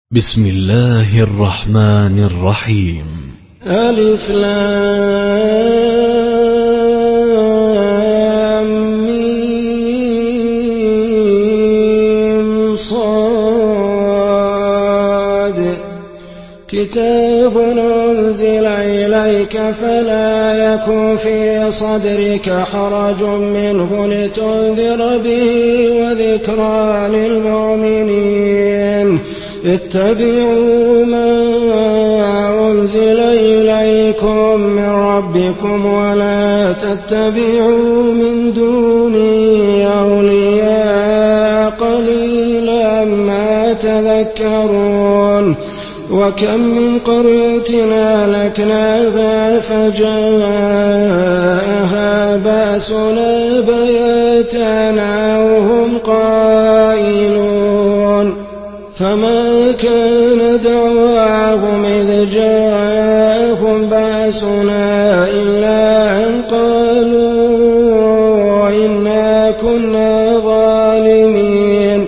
بسم الله الرحمن الرحيم. ألف لام ميم صاد كتاب أنزل إليك فلا يكن في صدرك حرج منه لتنذر به وذكرى للمؤمنين. اتبعوا ما أنزل إليكم من ربكم ولا تتبعوا من دونه أولياء قليلا ما تذكرون. وكم من قرية أهلكناها فجاءها بأسنا بياتا وهم قائلون فما كان دعواهم إذ جاءهم بأسنا إلا أن قالوا إنا كنا ظالمين.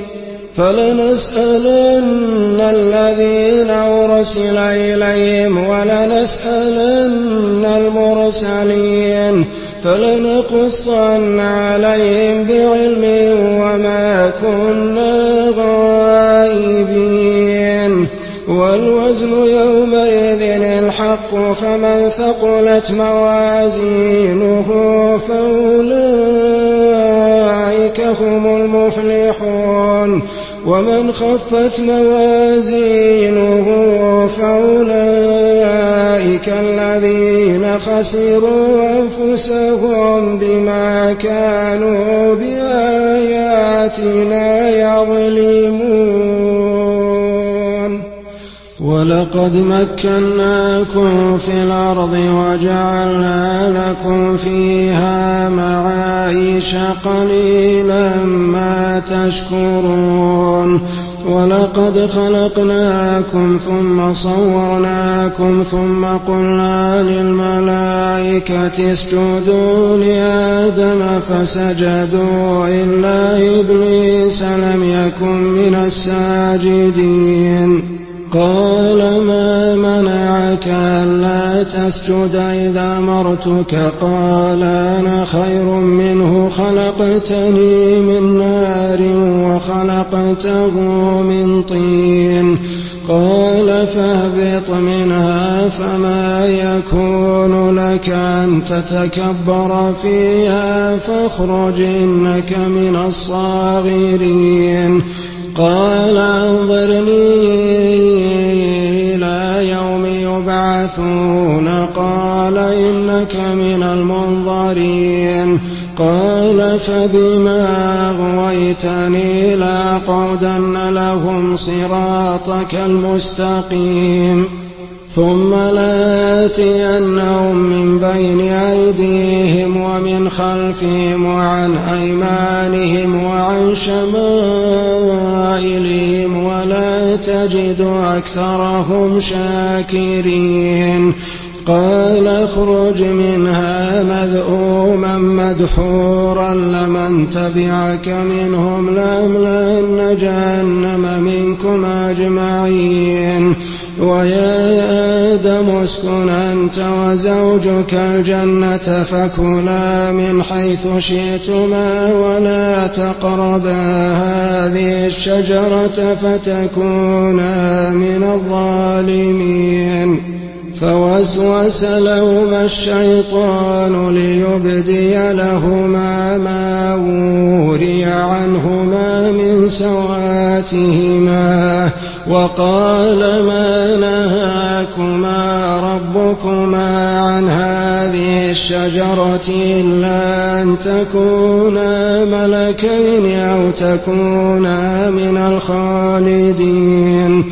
فلنسألن الذين أرسل إليهم ولنسألن المرسلين فلنقصن عليهم بعلم وما كنا غائبين. والوزن يومئذ الحق فمن ثقلت موازينه فأولئك هم المفلحون ومن خفت موازينه فأولئك الذين خسروا أنفسهم بما كانوا بآياتنا يظلمون. ولقد مكناكم في الأرض وجعلنا لكم فيها معايش قليلا ما تشكرون. ولقد خلقناكم ثم صورناكم ثم قلنا للملائكة اسجدوا لآدم فسجدوا إلا إبليس لم يكن من الساجدين. قال ما منعك ألا تسجد إذا أمرتك؟ قال أنا خير منه خلقتني من نار وخلقته من طين. قال فاهبط منها فما يكون لك أن تتكبر فيها فاخرج إنك من الصاغرين. قال أنظرني إلى يوم يبعثون. قال إنك من المنظرين. قال فبما أغويتني لأقعدن لهم صراطك المستقيم ثم لآتينهم من بين أيديهم ومن خلفهم وعن أيمانهم وعن شمائلهم ولا تجد أكثرهم شاكرين. قال اخرج منها مذءوما مدحورا لمن تبعك منهم لأملأن جهنم منكم أجمعين. ويا آدم اسكن أنت وزوجك الجنة فكلا من حيث شئتما ولا تقربا هذه الشجرة فتكونا من الظالمين. فوسوس لهما الشيطان ليبدي لهما ما وري عنهما من سواتهما وقال ما نهاكما ربكما عن هذه الشجرة إلا أن تكونا ملكين أو تكونا من الخالدين.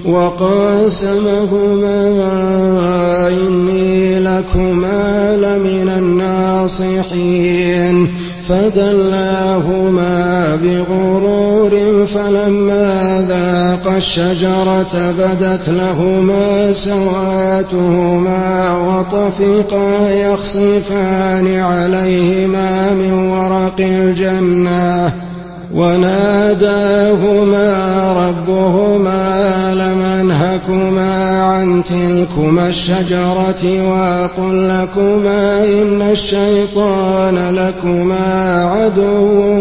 وقاسمهما إني لكما لمن الناصحين. فدلاهما بغرور فلما ذاقا الشجرة بدت لهما سواتهما وطفقا يخصفان عليهما من ورق الجنة وناداهما ربهما لم أنهكما عن تلكما الشجرة وأقل لكما إن الشيطان لكما عدو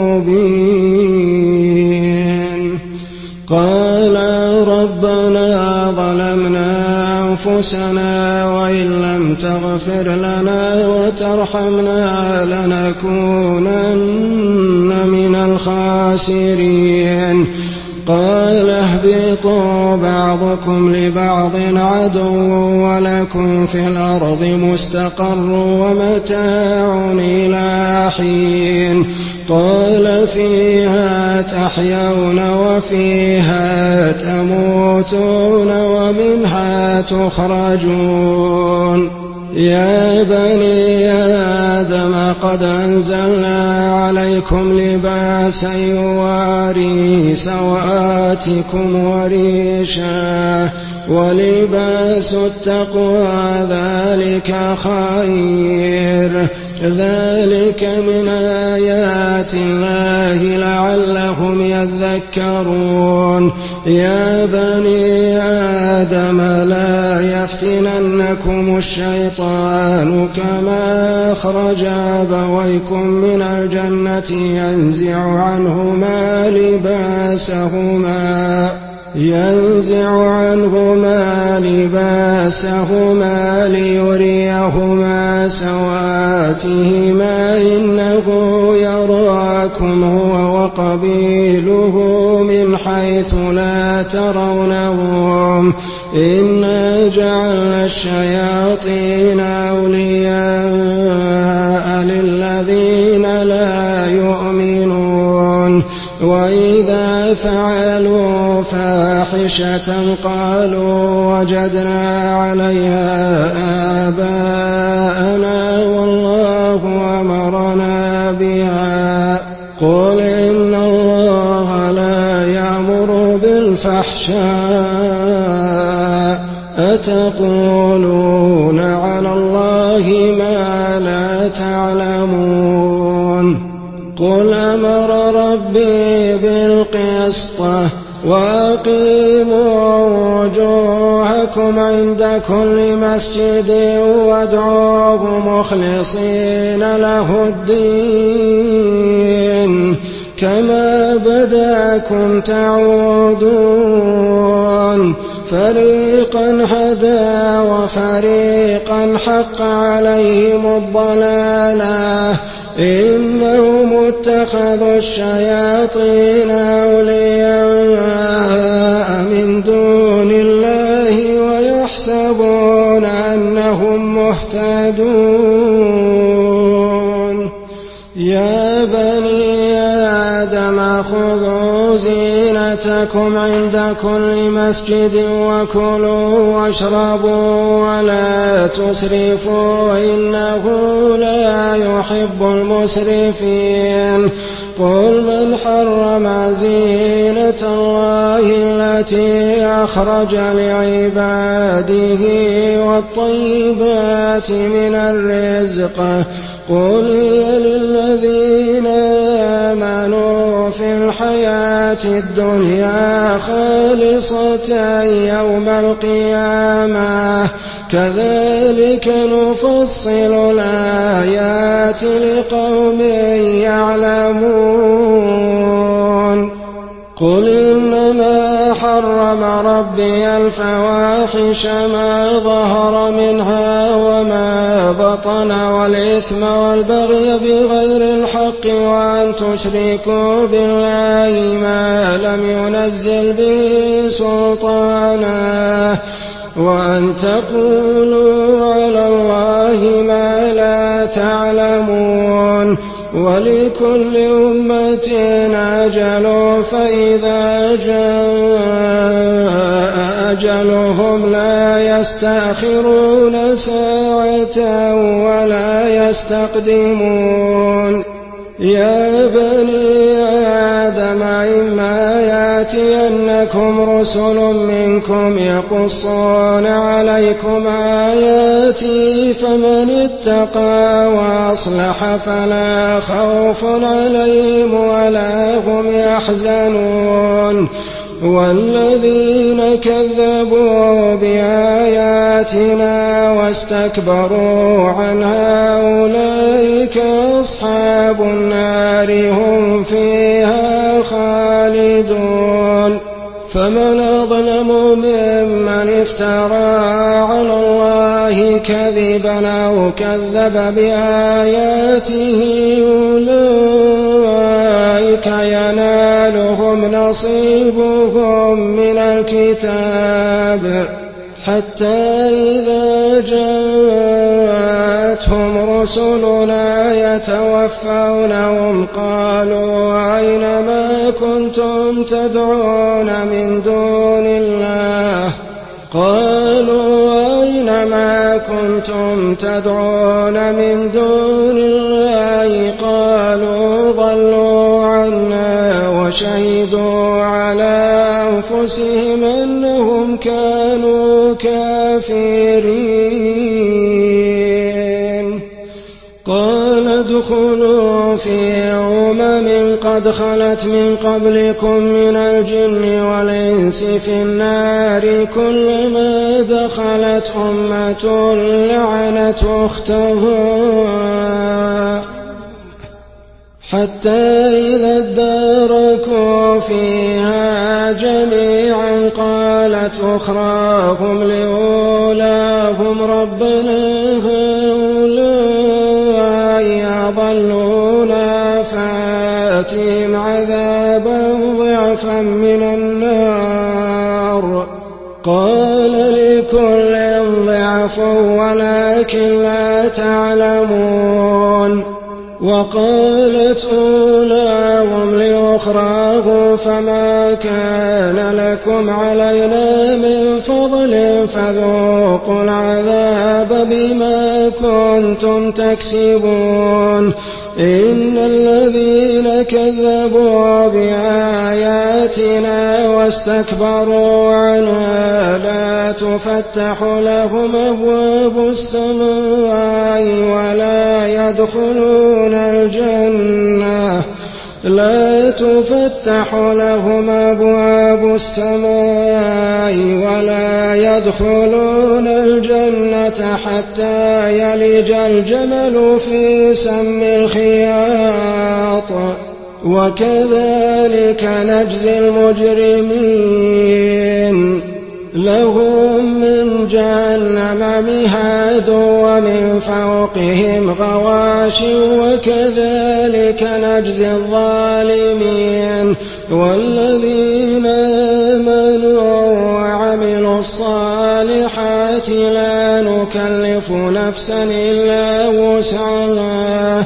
مبين. قالا ربنا ظلمنا أنفسنا وإن لم تغفر لنا وترحمنا لنكونن من الخاسرين. قال اهبطوا بعضكم لبعض عدو ولكم في الأرض مستقر ومتاع إلى حين. قال فيها تحيون وفيها تموتون ومنها تخرجون. يا بني آدم قد أنزلنا عليكم لباسا يواري سوآتكم وريشا ولباس التقوى ذلك خير. ذلك من آيات الله لعلهم يذكرون. يا بني آدم لا يفتننكم الشيطان كما أخرج أبويكم من الجنة ينزع عنهما لباسهما ليريهما سواتهما إنه يراكم هو وقبيله من حيث لا ترونهم إنا جعلنا الشياطين أولياء للذين لا يؤمنون. وإذا فعلوا فاحشة قالوا وجدنا عليها آباءنا والله أمرنا بها. قل إن الله لا يأمر بالفحشاء أتقولون على الله ما لا تعلمون. قل أمر ربي بالقسط وأقيموا وجوهكم عند كل مسجد وادعوه مخلصين له الدين كما بداكم تعودون. فريقا هدى وفريقا حق عليهم الضلالة إنهم اتخذوا الشياطين أولياء من دون الله ويحسبون أنهم مهتدون. يا بني آدم خذوا زينتكم عند كل مسجد وكلوا واشربوا ولا تسرفوا إنه لا يحب المسرفين. قل من حرم زينة الله التي أخرج لعباده والطيبات من الرزق قل هي للذين آمنوا في الحياة الدنيا خالصة يوم القيامة كذلك نفصل الآيات لقوم يعلمون. قل إنما حرم ربي الفواحش ما ظهر منها وما بطن والإثم والبغي بغير الحق وأن تشركوا بالله ما لم ينزل به سلطانا وأن تقولوا على الله ما لا تعلمون. ولكل أمة أجل فإذا جاء أجلهم لا يستأخرون ساعة ولا يستقدمون. يا بني آدم إما يَأْتِيَنَّكُمْ رُسُلٌ مِّنكُمْ يَقُصُّونَ عَلَيْكُمْ آيَاتِي فَمَنِ اتَّقَىٰ وَأَصْلَحَ فَلَا خَوْفٌ عَلَيْهِمْ وَلَا هُمْ يَحْزَنُونَ وَالَّذِينَ كَذَّبُوا بِآيَاتِنَا وَاسْتَكْبَرُوا عَنْهَا أُولَٰئِكَ أَصْحَابُ النَّارِ هُمْ فِيهَا خَالِدُونَ فَمَنْ أَظْلَمُ مِمَّنِ افْتَرَىٰ عَلَى اللَّهِ كَذِبًا أَوْ كَذَّبَ بِآيَاتِهِ أُولَٰئِكَ يَنَالُهُمْ نَصِيبُهُم مِّنَ الْكِتَابِ حَتَّىٰ إِذَا جَاءَتْهُمْ رُسُلُنَا يَتَوَفَّوْنَهُمْ قَالُوا أَيْنَ مَا كُنتُمْ تَدْعُونَ مِن دُونِ اللَّهِ قَالُوا ضَلُّوا عَنَّا وَشَهِدُوا عَلَىٰ أَنفُسِهِمْ أَنَّهُمْ كَانُوا كَافِرِينَ قَالَ ادْخُلُوا في قَدْ خَلَتْ مِن قَبْلِكُم مِّنَ الْجِنِّ وَالْإِنسِ في النَّارِ كُلَّمَا دَخَلَتْ أُمَّةٌ لَّعَنَتْ أُخْتَهَا حَتَّىٰ إِذَا ادَّارَكُوا فِيهَا جَمِيعًا قَالَتْ أُخْرَاهُمْ لِأُولَاهُمْ رَبَّنَا هَٰؤُلَاءِ أَضَلُّونَا فَآتِهِمْ عَذَابًا ضِعْفًا مِّنَ النَّارِ قَالَ لِكُلٍّ ضِعْفٌ وَلَٰكِن لَّا تَعْلَمُونَ وَقَالَتْ أُولَاهُمْ لِأُخْرَاهُمْ فَمَا كَانَ لَكُمْ عَلَيْنَا مِن فَضْلٍ فَذُوقُوا الْعَذَابَ بِمَا كُنتُمْ تَكْسِبُونَ إِنَّ الَّذِينَ كَذَّبُوا بِآيَاتِنَا واستكبروا عنها لا تفتح لهم أبواب السماء ولا يدخلون الجنة حتى يلج الجمل في سم الخياط وكذلك نجزي المجرمين لهم من جهنم مهاد ومن فوقهم غواش وكذلك نجزي الظالمين والذين آمنوا وعملوا الصالحات لا نكلف نفسا إلا وسعها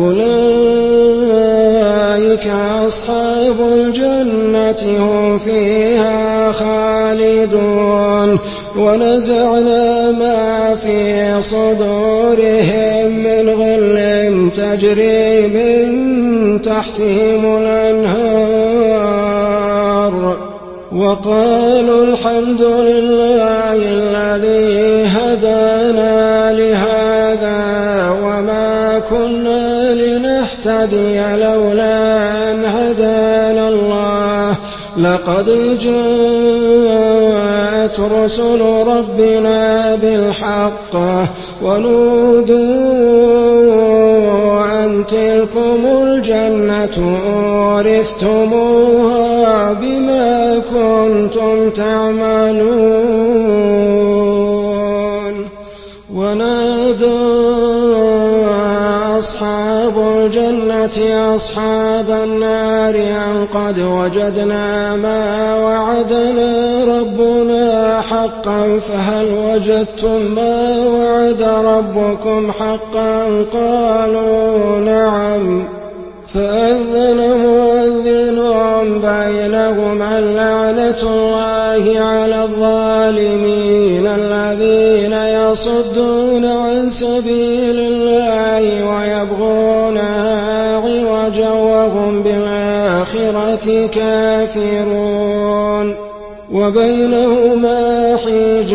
أولئك أصحاب الجنة هم فيها خالدون ونزعنا ما في صدورهم من غل تجري من تحتهم الأنهار وقالوا الحمد لله الذي هدانا لهذا وما كنا لنهتدي لولا أن هدانا الله لقد جاءت رسل ربنا بالحق ونودوا أن تلكم الجنة أورثتموها بما كنتم تعملون ونادى أصحاب الجنة أصحاب النار أن قد وجدنا ما وعدنا ربنا حقا فهل وجدتم ما وعد ربكم حقا قالوا نعم فأذن مؤذن بينهم اللعنة الله على الظالمين الذين يصدون عن سبيل الله ويبغونها عوجا وهم بالآخرة بالآخرة كافرون وبينهما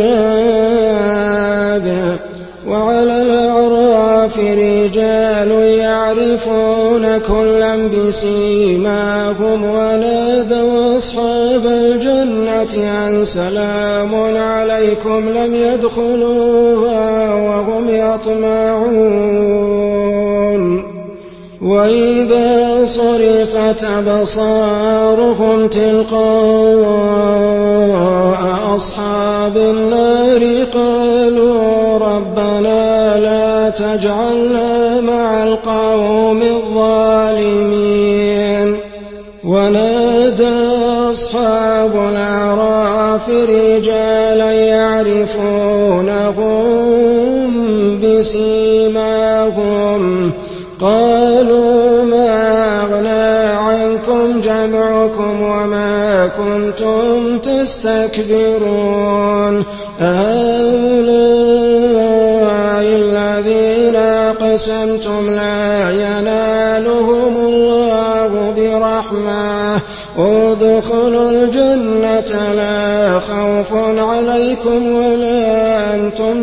حجاب وعلى الأعراف رجال يعرفون كلا بسيماهم ونادوا أصحاب الجنة أن سلام عليكم لم يدخلوها وهم يطمعون وإذا صرفت أبصارهم تلقاء أصحاب النار قالوا ربنا لا تجعلنا مع القوم الظالمين ونادى أصحاب الأعراف رجالا يعرفونهم بسيماهم قالوا ما أغنى عنكم جمعكم وما كنتم تستكبرون هؤلاء الذين أقسمتم لا ينالهم الله برحمة ادخلوا الجنة لا خوف عليكم ولا أنتم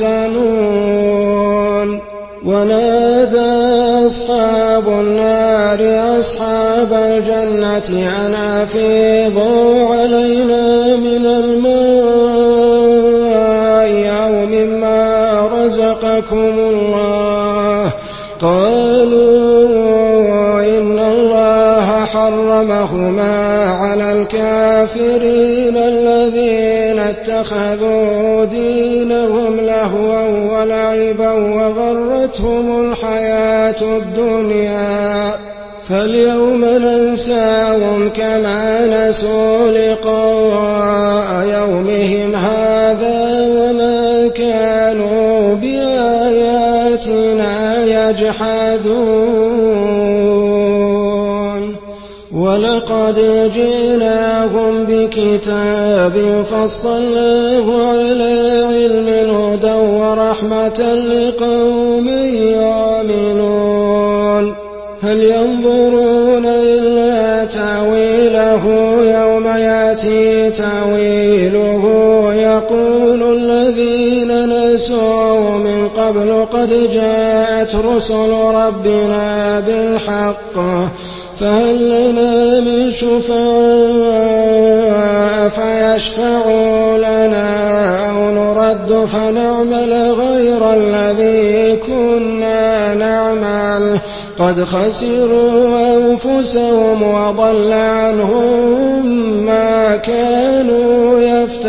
تحزنون ونادى أصحاب النار أصحاب الجنة أن أفيضوا علينا من الماء أو مما رزقكم الله قالوا إن الله حرمهما على الكافرين الذين اتخذوا دينهم لهوا ولعبا وغرتهم الحياة الدنيا فاليوم ننساهم كما نسوا لقاء يومهم هذا وما كانوا بآياتنا يجحدون ولقد جئناهم بكتاب فصلناه على علم هدى ورحمة لقوم يؤمنون هل ينظرون إلا تأويله يوم يأتي تأويله يقول الذين نسوا من قبل قد جاءت رسل ربنا بالحق فهل لنا من شفعاء فيشفعوا لنا أو نرد فنعمل غير الذي كنا نعمل قد خسروا أنفسهم وضل عنهم ما كانوا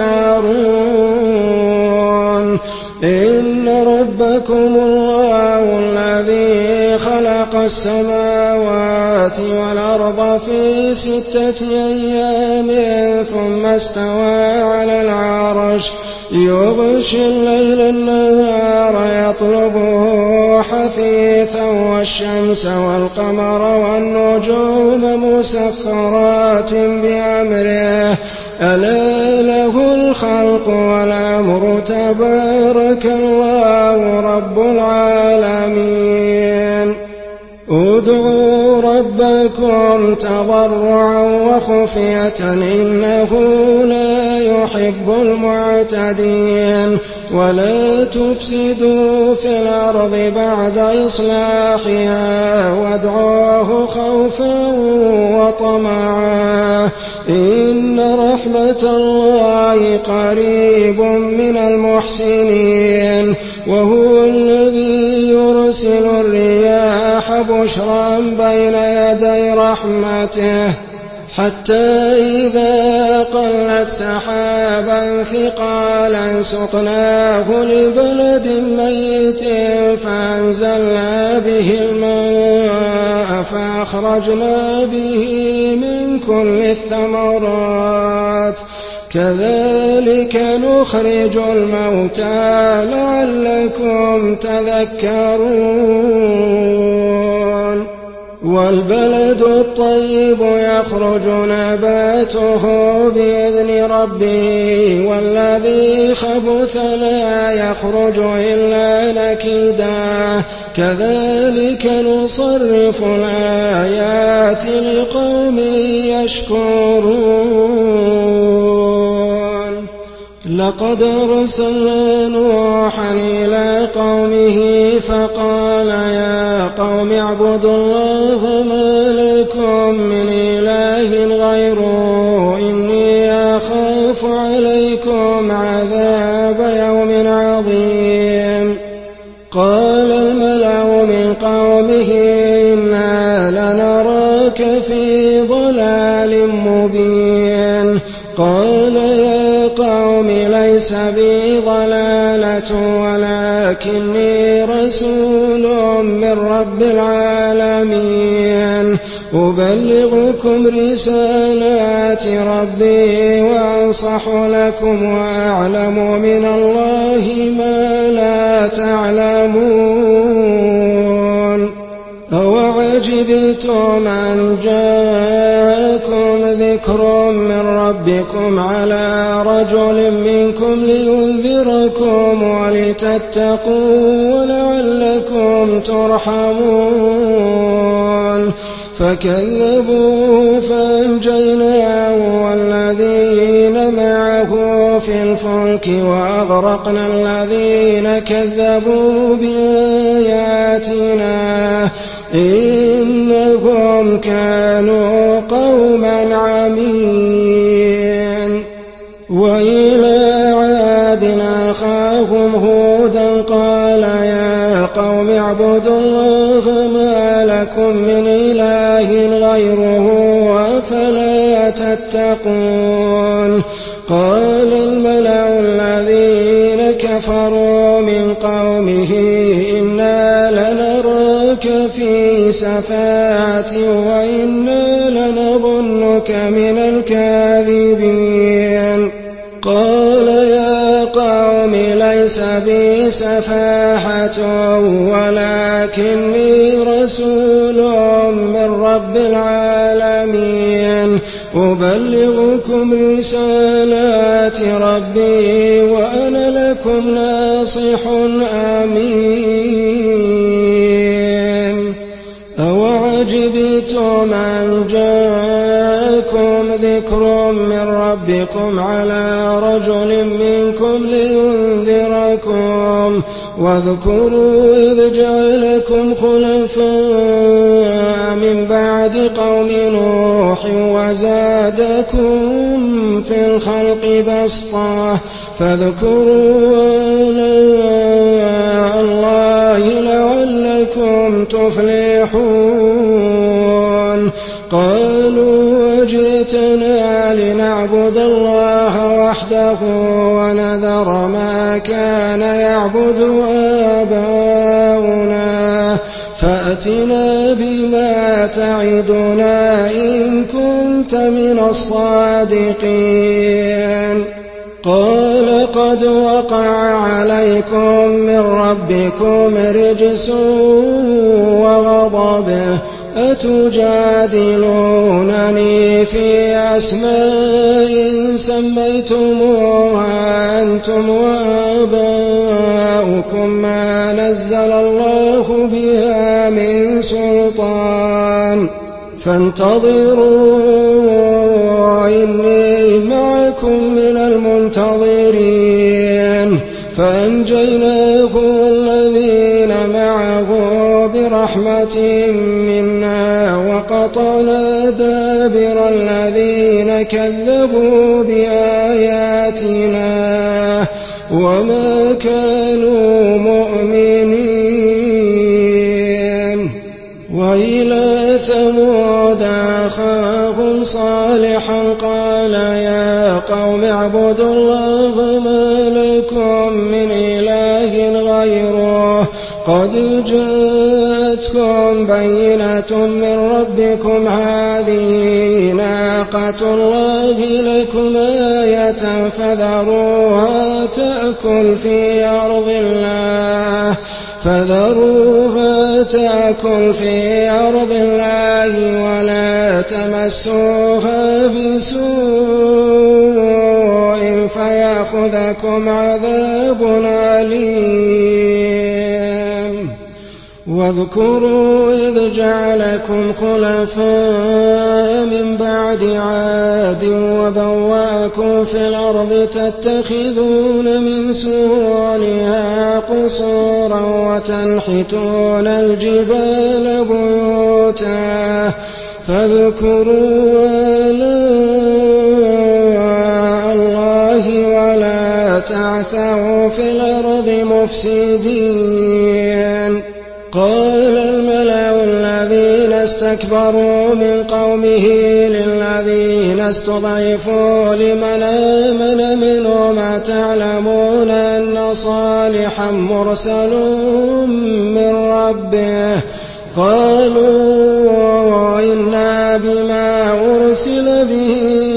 يفترون إن ربكم الله الذي خلق السماوات والأرض في 6 أيام ثم استوى على العرش يغشي الليل النهار يطلبه حثيثا والشمس والقمر والنجوم مسخرات بأمره ألا له الخلق والأمر تبارك الله رب العالمين ادعوا ربكم تضرعا وخفية إنه لا يحب المعتدين ولا تفسدوا في الأرض بعد إصلاحها وادعوه خوفا وطمعا إن رحمة الله قريب من المحسنين وهو الذي يرسل الرياح بشرا بين يدي رحمته حتى إذا قلت سحابا ثقالا سقناه لبلد ميت فأنزلنا به الماء فأخرجنا به من كل الثمرات كذلك نخرج الموتى لعلكم تذكرون والبلد الطيب يخرج نباته بإذن ربه والذي خبث لا يخرج إلا نكدا كذلك نصرف الآيات لقوم يشكرون لقد أرسلنا نوحا إلى قومه فقال يا قوم اعبدوا الله ما لكم من إله غيره إني أخاف عليكم عذاب يوم عظيم قال الملأ من قومه إنا لنراك في ضلال مبين قال يا قوم ليس بي ضلالة ولكني رسول من رب العالمين أبلغكم رسالات ربي وأنصح لكم وأعلم من الله ما لا تعلمون أوعجبتم أن جاءكم ذكر من ربكم على رجل منكم لينذركم ولتتقوا ولعلكم ترحمون فكذبوا فأنجيناه والذين معه في الفلك وأغرقنا الذين كذبوا بآياتنا إنهم كانوا قوما عمين وإلى عاد أخاهم هودا قال يا قوم اعبدوا الله ما لكم من إله غيره أفلا تتقون قال الملأ الذين كفروا من قومه إنا لنراك في سفاهة وإنا لنظنك من الكاذبين قال يا قوم ليس بي سفاهة ولكني رسول من رب العالمين أبلغكم رسالات ربي وأنا لكم ناصح أمين أوعجبتم أن جاءكم ذكر من ربكم على رجل منكم لينذركم واذكروا إذ جعلكم خلفاء من بعد قوم نوح وزادكم في الخلق بسطة فاذكروا آلاء الله لعلكم تفلحون قالوا وجئتنا لنعبد الله وحده ونذر ما كان يعبد آباؤنا فأتنا بما تعدنا إن كنت من الصادقين قال قد وقع عليكم من ربكم رجس وغضب أتجادلونني في أسماء سميتموها أنتم وآباؤكم ما نزل الله بها من سلطان فانتظروا إني معكم من المنتظرين فأنجيناه والذين معه برحمة منا وقطعنا دابر الذين كذبوا بآياتنا وما كانوا مؤمنين وإلى ثمود أخاهم صالحا قال يا قوم اعبدوا الله ما لكم من إله غيره قد جاءتكم بينة من ربكم هذه ناقة الله لكم آية فذروها تأكل في أرض الله فذروها تأكل في أرض الله ولا تمسوها بسوء فيأخذكم عذاب أليم. واذكروا إذ جعلكم خلفاء من بعد عاد وبوأكم في الأرض تتخذون من سهولها قصورا وتنحتون الجبال بيوتا فاذكروا آلاء الله ولا تعثوا في الأرض مفسدين. قال الملأ الذين استكبروا من قومه للذين استضعفوا لمن آمن منهم أتعلمون أن صالحا مرسل من ربه قالوا إنا بما أرسل به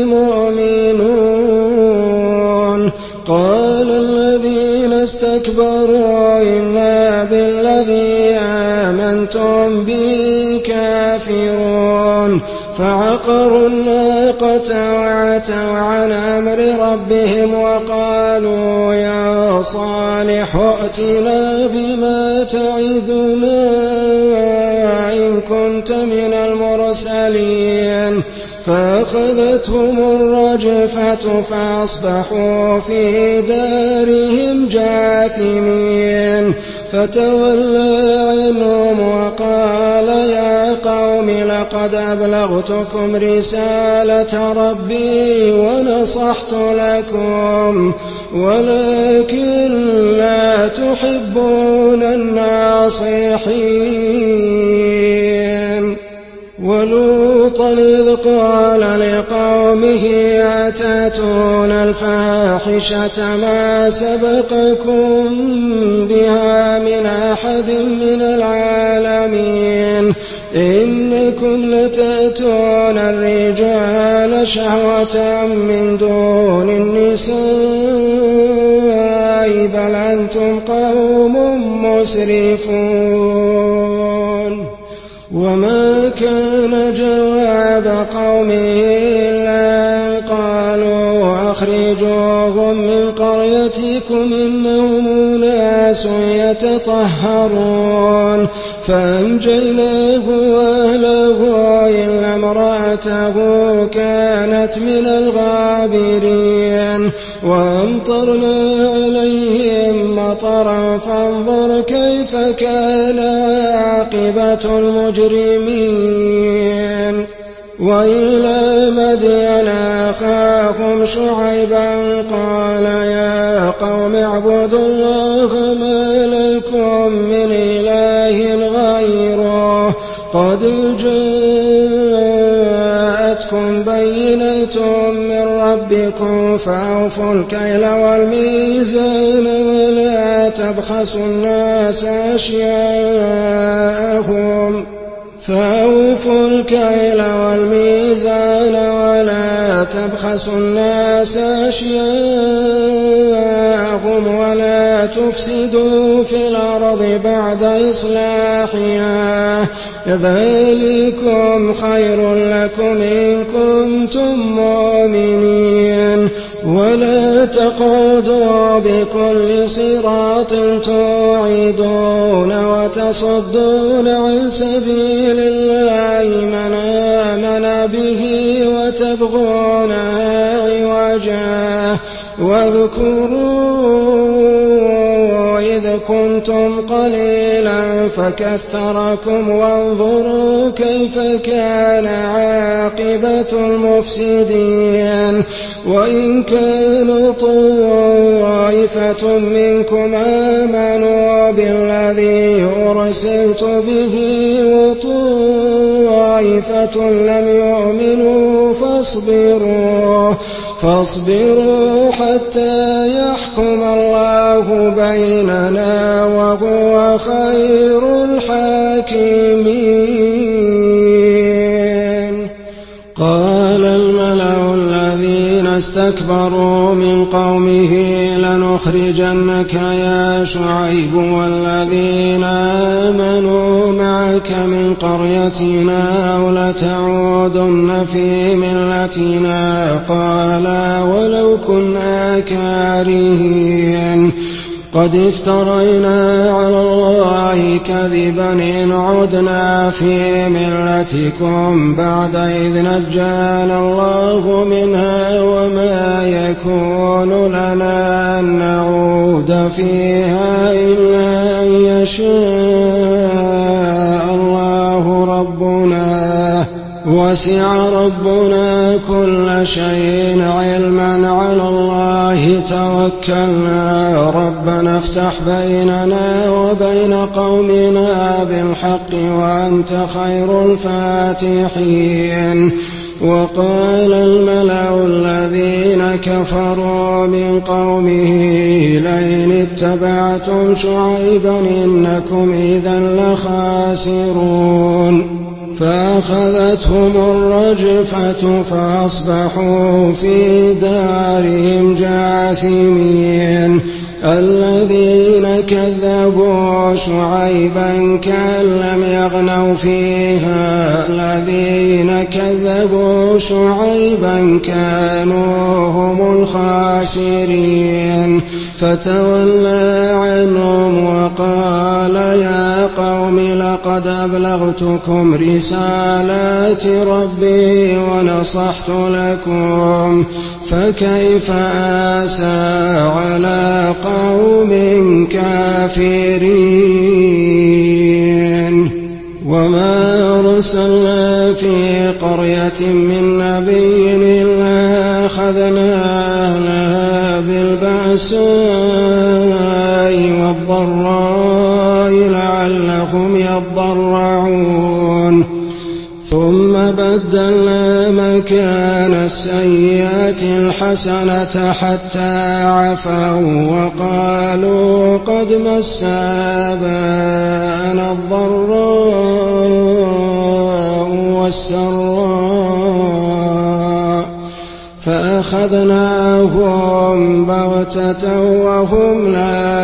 مؤمنون. قال الذين استكبروا إنا بالذي آمنتم به كافرون. فعقروا الناقة وعتوا عن أمر ربهم وقالوا يا صالح ائتنا بما تعدنا إن كنت من المرسلين. فأخذتهم الرجفة فأصبحوا في دارهم جاثمين. فتولى عنهم وقال يا قوم لقد أبلغتكم رسالة ربي ونصحت لكم ولكن لا تحبون الناصحين. ولوطا إذ قال لقومه أتأتون الفاحشة ما سبقكم بها من أحد من العالمين إنكم لتأتون الرجال شهوة من دون النساء بل أنتم قوم مسرفون. وما كان جواب قومه إلا أن قالوا أخرجوهم من قريتكم إنهم أناس يتطهرون. فأنجيناه وأهله إلا امرأته كانت من الغابرين. وأمطرنا عليهم مطرا فانظر كيف كان عاقبة المجرمين. وإلى مدين أخاهم شعيبا قال يا قوم اعبدوا الله ما لكم من إله غيره قد جاءتكم بينة من ربكم فأوفوا الكيل والميزان ولا تبخسوا الناس أشياءهم فأوفوا الكيل والميزان ولا تبخسوا الناس أشياءهم ولا تفسدوا في الأرض بعد إصلاحها ذلكم خير لكم إن كنتم مؤمنين. ولا تقعدوا بكل صراط توعدون وتصدون عن سبيل الله من آمن به وتبغونها عوجا. واذكروا إذ كنتم قليلا فكثركم وانظروا كيف كان عاقبة المفسدين. وإن كانوا طائفة منكم آمنوا بالذي أرسلت به وطائفة لم يؤمنوا فاصبروا حتى يحكم الله بيننا وهو خير الحاكمين. قال الملأ الذين اسْتَكْبَرُوا مِنْ قَوْمِهِ لَنُخْرِجَنَّكَ يَا شُعَيْبُ وَالَّذِينَ آمَنُوا مَعَكَ مِنْ قَرْيَتِنَا أَوْ لَتَعُودُنَّ فِي مِلَّتِنَا قَالَ وَلَوْ كُنَّا كَارِهِينَ قد افترينا على الله كذبا إن عدنا في ملتكم بعد إذ نجانا الله منها وما يكون لنا أن نعود فيها إلا أن يشاء الله ربنا وسع ربنا كل شيء علما على الله توكلنا ربنا افتح بيننا وبين قومنا بالحق وأنت خير الفاتحين وقال الملأ الذين كفروا من قومه لئن اتبعتم شعيبا إنكم إذا لخاسرون فأخذتهم الرجفة فأصبحوا في دارهم جاثمين الذين كذبوا شعيبا كأن لم يغنوا فيها الذين كذبوا شعيبا كانوا هم الخاسرين فتولى عنهم وقال يا قوم لقد أبلغتكم رسالات ربي ونصحت لكم فكيف آسى على قوم كافرين وما أرسلنا في قرية من نبي إلا أخذنا أهلها بالبأساء والضراء لعلهم يضرعون ثم بدلنا مكان السيئات الحسنة حتى عفوا وقالوا قد مس آباءنا الضراء والسراء فأخذناهم بغتة وهم لا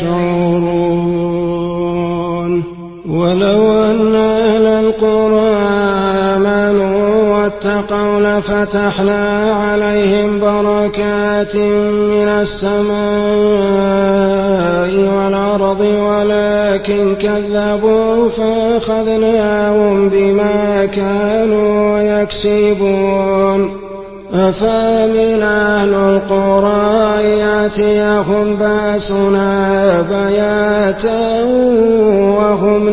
يشعرون ولو أن أهل القرى آمنوا واتقوا لفتحنا عليهم بركات من السماء والأرض ولكن كذبوا فأخذناهم بما كانوا يكسبون أفامن أهل القرى يأتيهم بأسنا بياتا وهم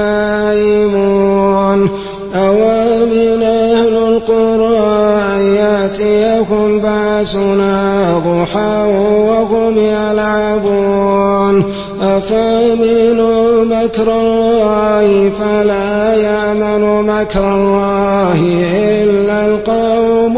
نائمون أوامن أهل القرى يأتيهم بأسنا ضحى وهم يلعبون أفامنوا مكر الله فلا يأمن مكر الله إلا القوم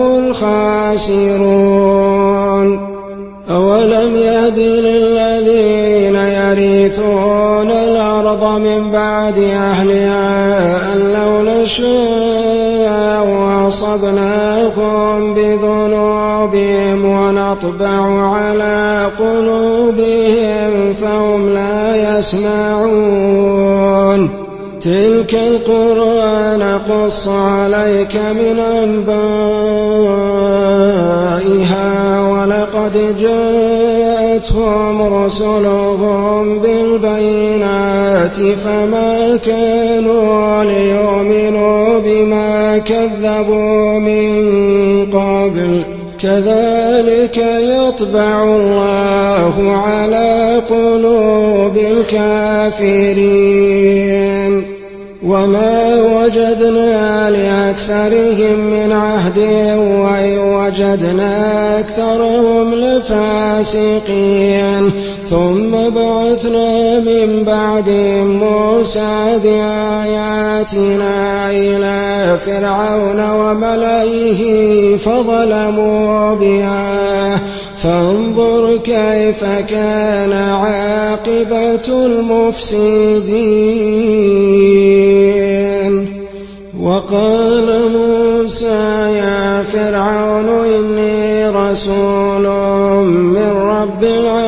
الخاسرون أولم يهد للذين يرثون الأرض من بعد أهلها أن لو نشاء أصبناهم بذنوبهم ونطبع على قلوبهم فهم لا يسمعون تلك القرى نقص عليك من أنبائها ولقد جاءتهم رسلهم بالبينات فما كانوا ليؤمنوا بما كذبوا من قبل كذلك يطبع الله على قلوب الكافرين وما وجدنا لأكثرهم من عهد وإن وجدنا أكثرهم لفاسقين ثم بعثنا من بعدهم موسى بآياتنا إلى فرعون وملئه فظلموا بها فانظر كيف كان عاقبة المفسدين وقال موسى يا فرعون إني رسول من رب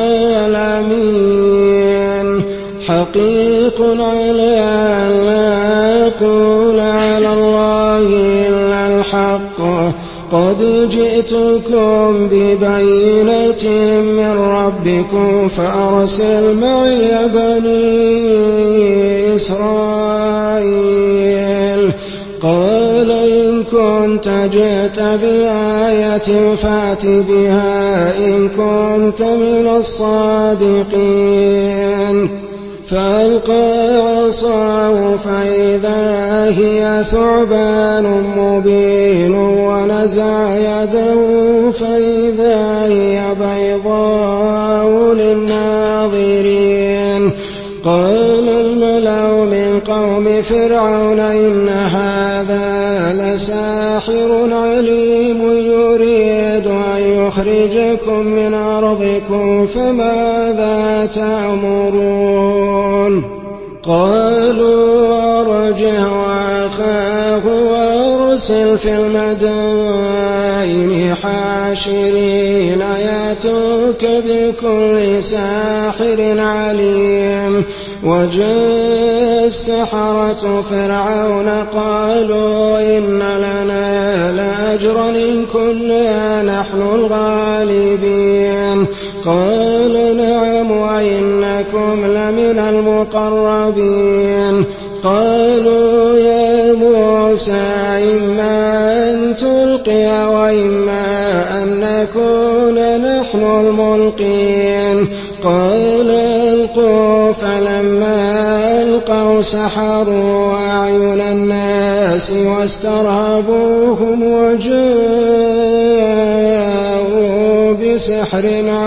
العالمين حقيق على أن لا أقول على الله إلا الحق قد جئتكم ببينة من ربكم فأرسل معي بني إسرائيل قال إن كنت جئت بآية فأت بها إن كنت من الصادقين فألقى عصاه فإذا هي ثعبان مبين ونزع يده فإذا هي بيضاء للناظرين قال الملأ من قوم فرعون إن هذا لساحر عليم يريد أن يخرجكم من أرضكم فماذا تأمرون قالوا أرجه وأخاه وأرسل في المدائن حاشرين يأتوك بكل ساحر عليم وجاء السحرة فرعون قالوا إن لنا لأجرا إن كنا نحن الغالبين قال نعم وإنكم لمن المقربين قالوا يا موسى إما أن تلقي وإما أن نكون نحن الملقين قال ألقوا فلما ألقوا سحروا أعين الناس واسترهبوهم وجاءوا بسحر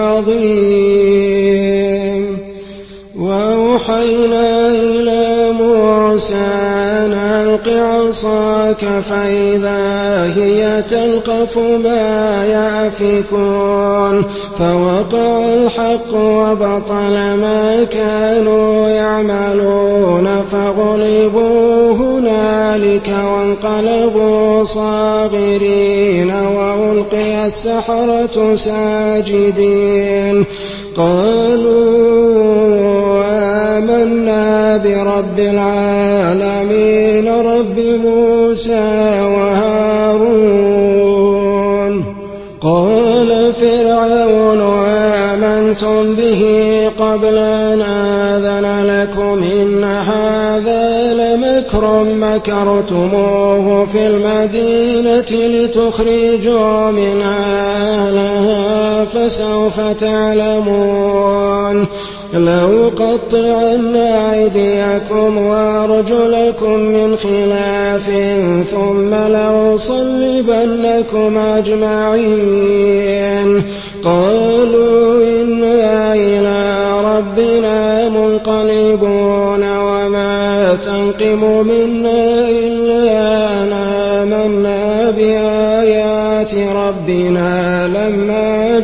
عظيم وأوحينا إلى موسى أن ألق عصاك فإذا هي تلقف ما يأفكون فوقع الحق وبطل ما كانوا يعملون فغلبوا هنالك وانقلبوا صاغرين وألقي السحرة ساجدين قالوا آمنا برب العالمين رب موسى وهارون قال فرعون آمنتم به قبل أن آذن لكم إن هذا لمكر مكرتموه في المدينة لتخرجوا منها أهلها فسوف تعلمون لو قطعن أيديكم وأرجلكم من خلاف ثم لأصلبنكم أجمعين قالوا إنا إلى ربنا منقلبون وما تنقم منا إلا أن آمنا بآيات ربنا لما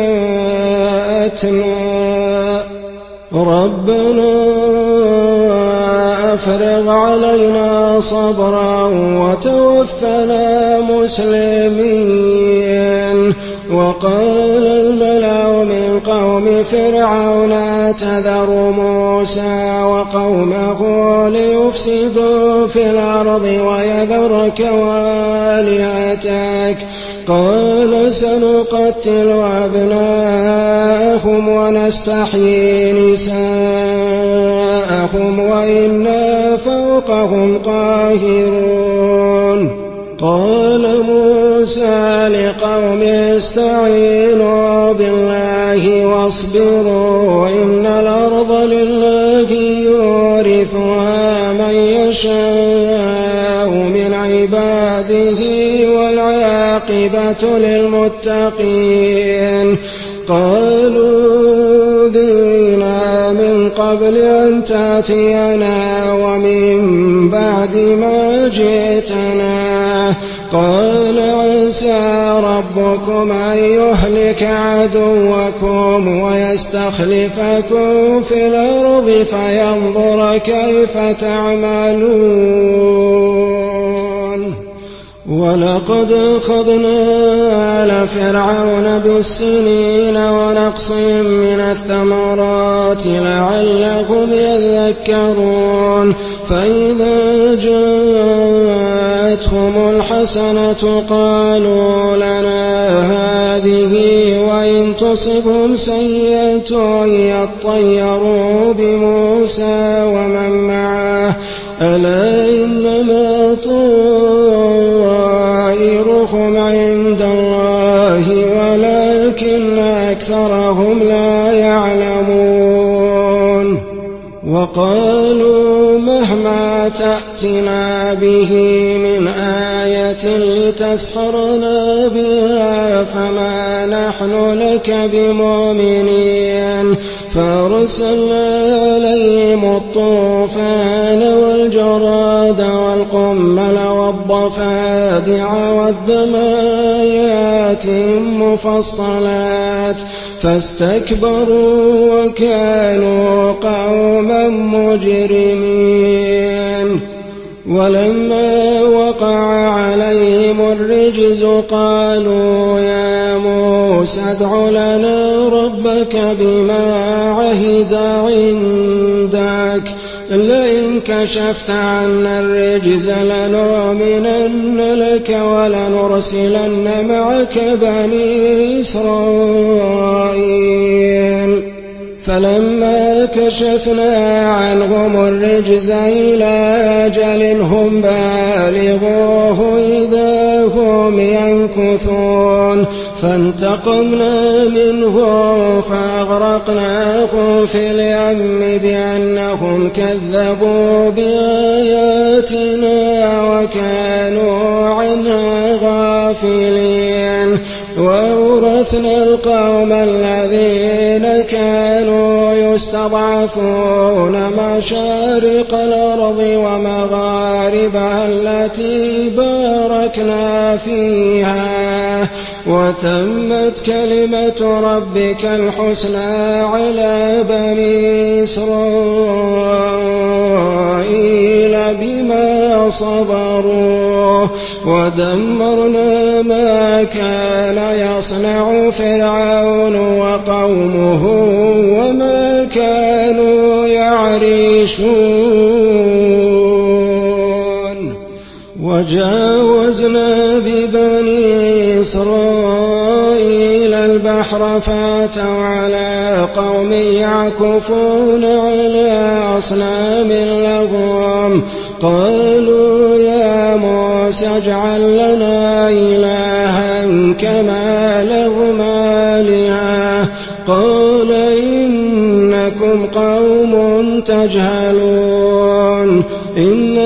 جاءتنا ربنا أفرغ علينا صبرا وتوفنا مسلمين وقال الملأ من قوم فرعون أتذر موسى وقومه ليفسدوا في الأرض ويذرك وآلهتك قال سنقتل أبناءهم ونستحيي نساءهم وإنا فوقهم قاهرون قال موسى لقومه استعينوا بالله واصبروا إن الأرض لله يورثها من يشاء من عباده والعاقبة للمتقين قالوا ذينا من قبل أن تأتينا ومن بعد ما جئتنا قال عسى ربكم أن يهلك عدوكم ويستخلفكم في الأرض فينظر كيف تعملون ولقد أخذنا آل فرعون بالسنين ونقص من الثمرات لعلهم يذكرون فإذا جاءتهم الحسنة قالوا لنا هذه وإن تصبهم سيئة يطيروا بموسى ومن معه ألا إنما طائرهم عند الله ولكن أكثرهم لا يعلمون وقالوا مهما تأتنا به من آية لتسحرنا بها فما نحن لك بمؤمنين فأرسلنا عليهم الطوفان والجراد والقمل والضفادع والدم آيات مفصلات فاستكبروا وكانوا قوما مجرمين ولما وقع عليهم الرجز قالوا يا موسى ادع لنا ربك بما عهد عندك لئن كشفت عنا الرجز لنؤمنن لك ولنرسلن معك بني إسرائيل فلما كشفنا عنهم الرجز إلى أجل هم بالغوه إذا هم ينكثون فانتقمنا منهم فأغرقناهم في اليم بأنهم كذبوا بآياتنا وكانوا عنها غافلين وأورثنا القوم الذين كانوا يستضعفون مشارق الأرض ومغاربها التي باركنا فيها وتمت كلمة ربك الحسنى على بني إسرائيل بما صبروا ودمرنا ما كان يصنع فرعون وقومه وما كانوا يعرشون وجاوزنا ببني إسرائيل البحر فاتوا على قوم يعكفون على أصنام لهم قالوا يا موسى اجعل لنا إلها كما لهم آلهة قال إنكم قوم تجهلون إن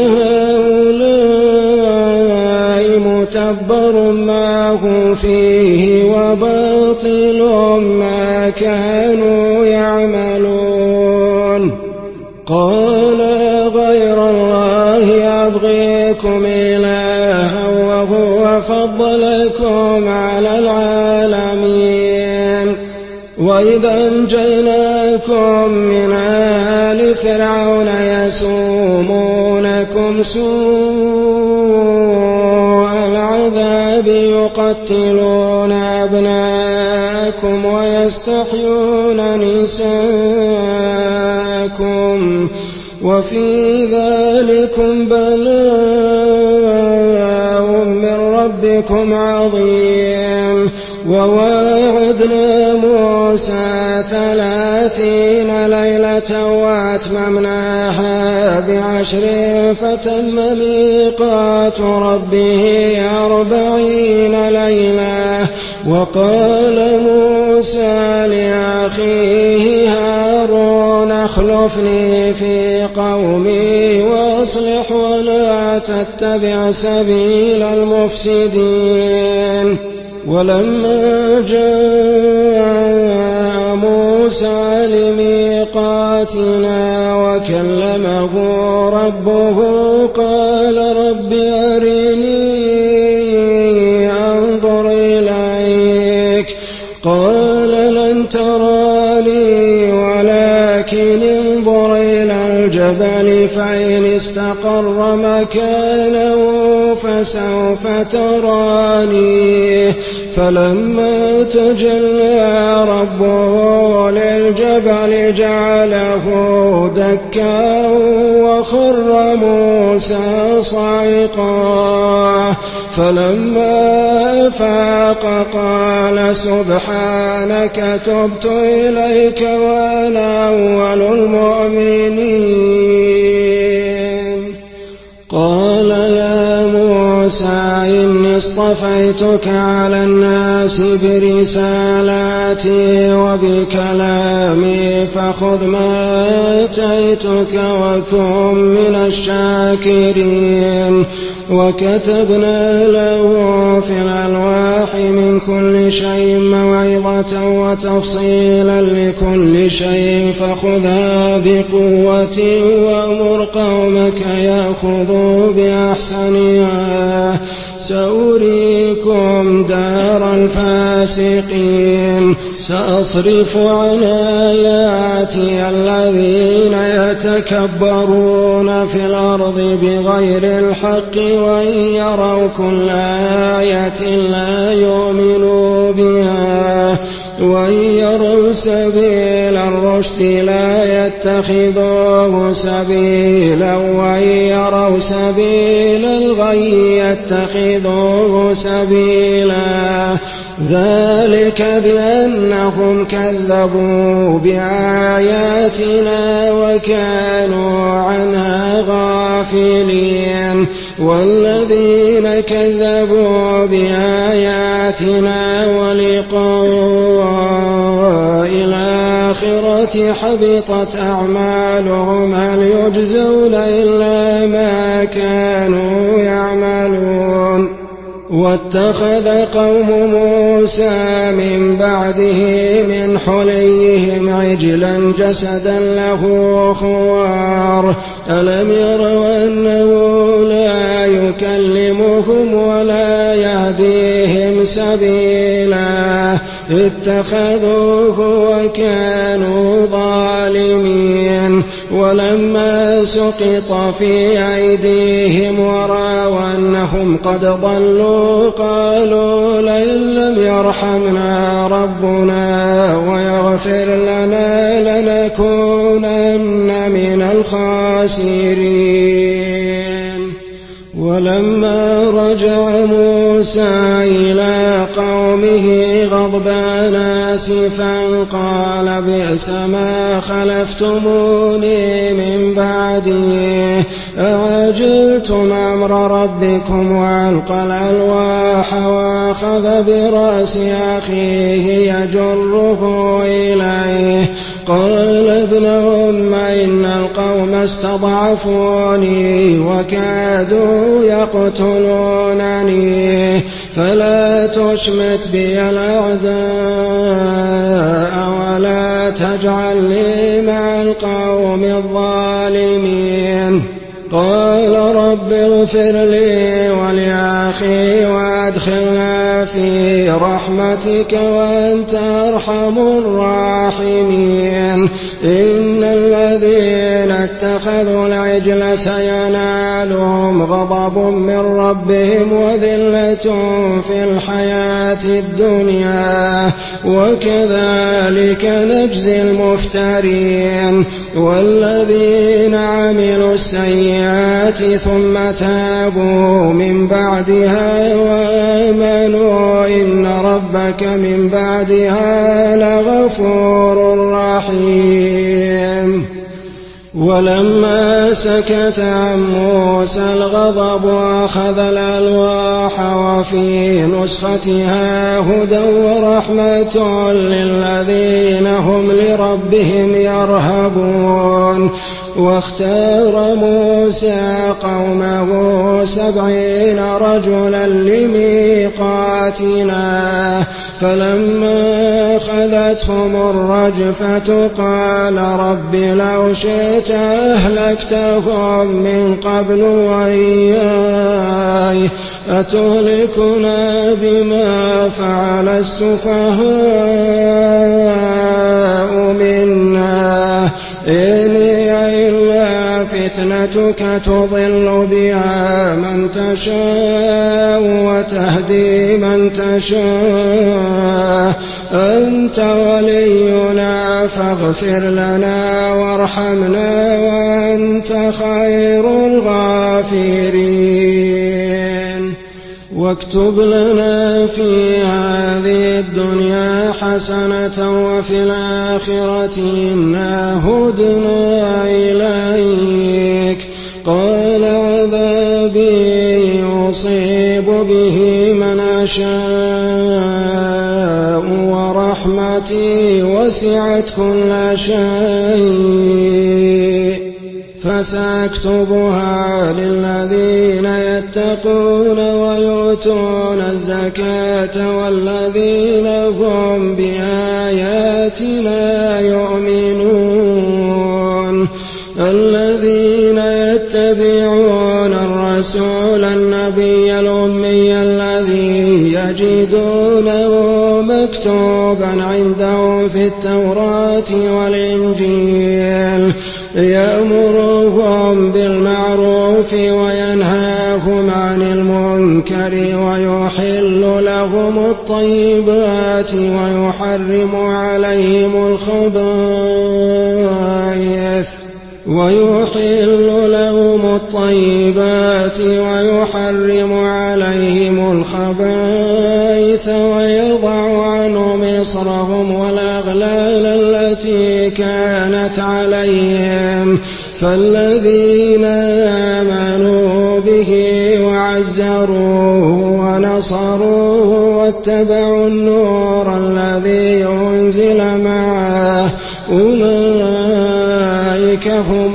هؤلاء متبر ما هم فيه وباطل ما كانوا يعملون قال غير الله أبغيكم إلها وهو فضلكم على العالمين وإذا أنجيناكم من آل فرعون يسومونكم سوء العذاب يقتلون أبناءكم ويستحيون نساءكم وفي ذلكم بلاء من ربكم عظيم وواعدنا موسى 30 ليلة وأتممناها ب10 فتم ميقات ربه 40 ليلة وقال موسى لأخيه هارون اخلفني في قومي وأصلح ولا تتبع سبيل المفسدين ولما جاء موسى لميقاتنا وكلمه ربه قال رب أرني أنظر إليك قال لن تراني ولكن انظر إلى الجبل فإن استقر مكانه فسوف تراني فلما تجلى ربه للجبل جعله دكا وخر موسى صعقا فلما أفاق قال سبحانك تبت إليك وأنا أول المؤمنين. قال يا موسى إني اصطفيتك على الناس برسالاتي وبكلامي فخذ ما آتيتك وكن من الشاكرين. وكتبنا له في الألواح من كل شيء موعظة وتفصيلا لكل شيء فخذها بقوة وأمر قومك يأخذوا بأحسنها سأريكم دار الفاسقين. سأصرف عن آياتي الذين يتكبرون في الأرض بغير الحق وإن يروا كل آية لا يؤمنوا بها وإن يروا سبيل الرشد لا يتخذوه سبيلا وإن يروا سبيل الغي يتخذوه سبيلا ذلك بأنهم كذبوا بآياتنا وكانوا عنها غافلين. والذين كذبوا بآياتنا ولقاء الآخرة حبطت أعمالهم هل يجزون إلا ما كانوا يعملون. واتخذ قوم موسى من بعده من حليهم عجلا جسدا له خوار ألم يروا أنه لا يكلمهم ولا يهديهم سبيلا اتخذوه وكانوا ظالمين. ولما سقط في أيديهم ورأوا أنهم قد ضلوا قالوا لئن لم يرحمنا ربنا ويغفر لنا لنكونن من الخاسرين. ولما رجع موسى إلى قومه غضبان آسفا قال بئس ما خلفتموني من بعدي أعجلتم أمر ربكم وألقى الألواح وأخذ برأس أخيه يجره إليه قال ابن أم إن القوم استضعفوني وكادوا يقتلونني فلا تشمت بي الأعداء ولا تجعلني مع القوم الظالمين. قال رب اغفر لي ولأخي وأدخلنا في رحمتك وأنت أرحم الراحمين. إن الذين اتخذوا العجل سينالهم غضب من ربهم وذلة في الحياة الدنيا وكذلك نجزي المفترين. والذين عملوا السيئات ثم تابوا من بعدها وآمنوا إن ربك من بعدها لغفور رحيم. ولما سكت عن موسى الغضب أخذ الألواح وفي نسختها هدى ورحمة للذين هم لربهم يرهبون. واختار موسى قومه 70 رجلا لميقاتنا فلما أخذتهم الرجفة قال رب لو شئت أهلكتهم من قبل وإياي أتهلكنا بما فعل السفهاء منا إن هي إلا هدايتك تضل بها من تشاء وتهدي من تشاء أنت ولينا فاغفر لنا وارحمنا وأنت خير الغافرين. واكتب لنا في هذه الدنيا حسنة وفي الآخرة إنا هدنا إليك. قال عذابي يصيب به من أشاء ورحمتي وسعت كل شيء فسأكتبها للذين يتقون ويؤتون الزكاة والذين هم بآياتنا يؤمنون. الذين يتبعون الرسول النبي الأمي الذي يجدونه مكتوبا عندهم في التوراة والإنجيل يأمرهم بالمعروف وينهاهم عن المنكر ويحل لهم الطيبات ويحرم عليهم الخبائث ويضع عنهم إصرهم والأغلال التي كانت عليهم. فالذين آمنوا به وعزروه ونصروه واتبعوا النور الذي أنزل معه أولئك هم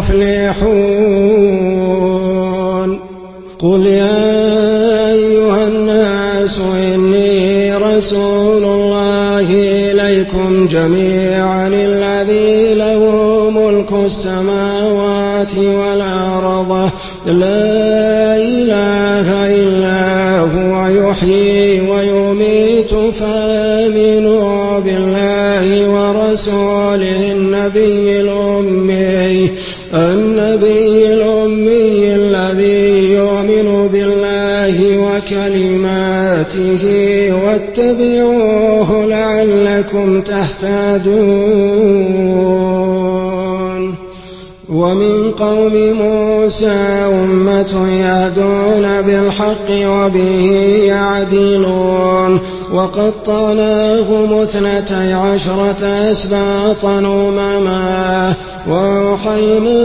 المفلحون. قل يا أيها الناس إني رسول الله إليكم جميعا الذي له ملك السماوات والأرض لا إله إلا هو يحيي ويميت فآمنوا بالله ورسوله النبي الأمي الذي يؤمن بالله وكلماته واتبعوه لعلكم تهتدون. ومن قوم موسى أمة يهدون بالحق وبه يعدلون. وقطعناهم 12 أسباطا أمما وأوحينا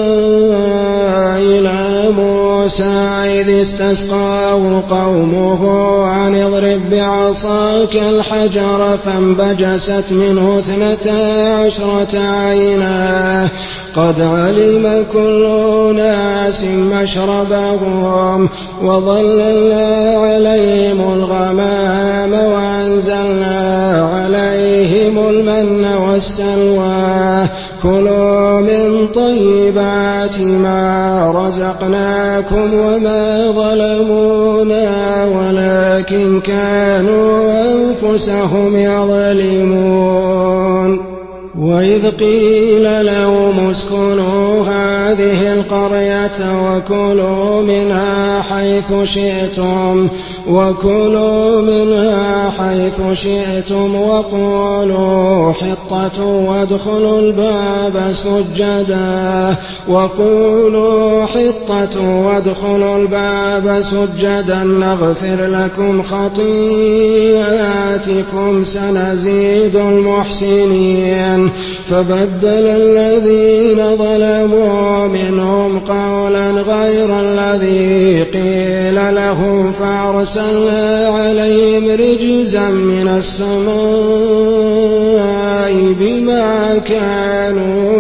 إلى موسى إذ استسقاه قومه أن اضرب بعصاك الحجر فانبجست منه 12 عينا قد علم كل أناس مشربهم وظللنا عليهم الغمام وأنزلنا عليهم المن والسلوى كلوا من طيبات ما رزقناكم وما ظلمونا ولكن كانوا أنفسهم يظلمون. وإذ قيل لهم اسكنوا هذه القرية وكلوا منها حيث شئتم وقولوا حطة وادخلوا الباب سجدا نغفر لكم خطيئاتكم سنزيد المحسنين. فبدل الذين ظلموا منهم قولا غير الذي قيل لهم فأرسلنا عليهم رجزا من السماء بما كانوا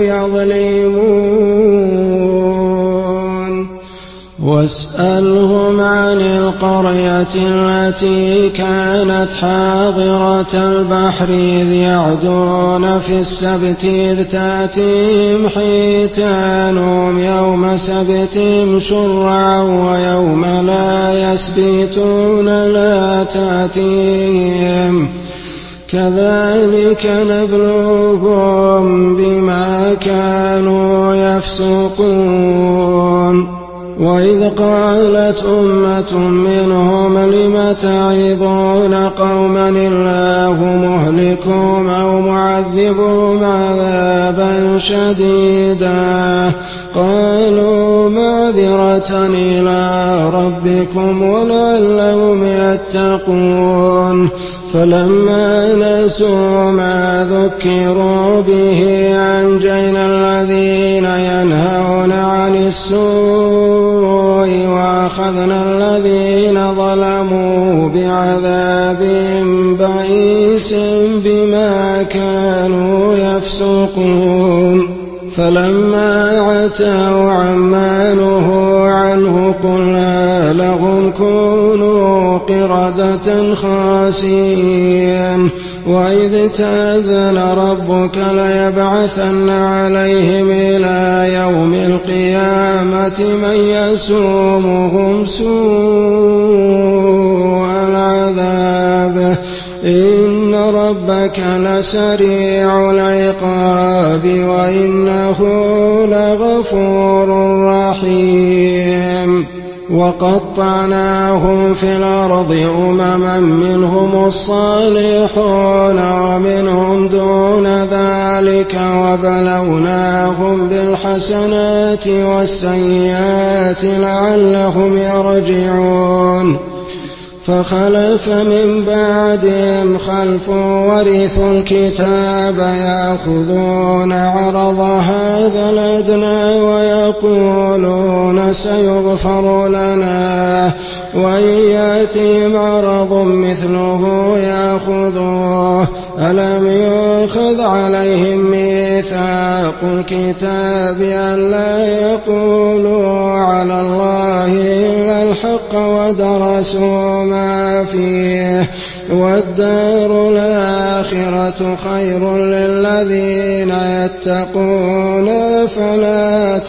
يظلمون. واسألهم عن القرية التي كانت حاضرة البحر إذ يعدون في السبت إذ تأتيهم حيتانهم يوم سبتهم شرعا ويوم لا يسبتون لا تأتيهم كذلك نبلوهم بما كانوا يفسقون. وإذ قالت أمة منهم لم تعظون قوما الله مهلكهم أو معذبهم عذابا شديدا قالوا معذرة إلى ربكم ولعلهم يتقون. فلما نسوا ما ذكروا به أنجينا الذين ينهون عن السوء وأخذنا الذين ظلموا بعذاب بئيس بما كانوا يفسقون. فلما عتوا عما نهوا عنه قلنا لهم كونوا قردة خاسئين. وإذ تأذن ربك ليبعثن عليهم إلى يوم القيامة من يسومهم سوء العذاب إن ربك لسريع العقاب وإنه لغفور رحيم. وقطعناهم في الأرض أمما منهم الصالحون ومنهم دون ذلك وبلوناهم بالحسنات والسيئات لعلهم يرجعون. فخلف من بعدهم خلف ورثوا الكتاب يأخذون عرض هذا الأدنى ويقولون سيغفر لنا وإن يأتهم عرض مثله يأخذوه. ألم يؤخذ عليهم ميثاق الكتاب ألا يقولوا على الله إلا الحق ودرسوا ما فيه والدار الآخرة خير للذين يتقون فلا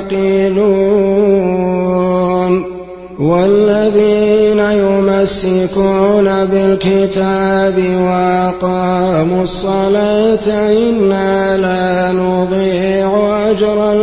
تعقلون. والذين يمسكون بالكتاب وأقاموا الصلاة إنا لا نضيع أجر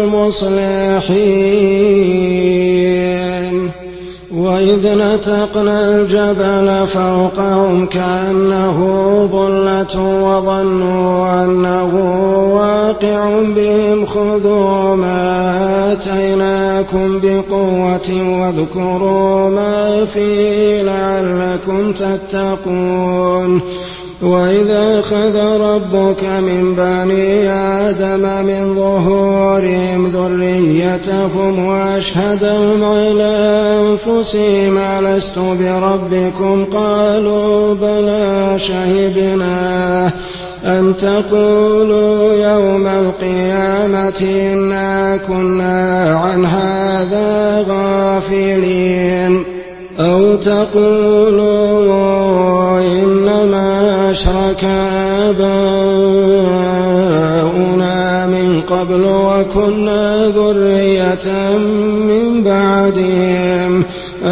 المصلحين. وإذ نتقنا الجبل فوقهم كأنه ظلة وظنوا أنه واقع بهم خذوا ما آتيناكم بقوة واذكروا ما فيه لعلكم تتقون. وإذا أخذ ربك من بني آدم من ظهورهم ذريتهم وأشهدهم على أنفسهم ألست بربكم قالوا بلى شهدنا أن تقولوا يوم القيامة إنا كنا عن هذا غافلين أو تقولوا إنما أشرك آباؤنا من قبل وكنا ذرية من بعدهم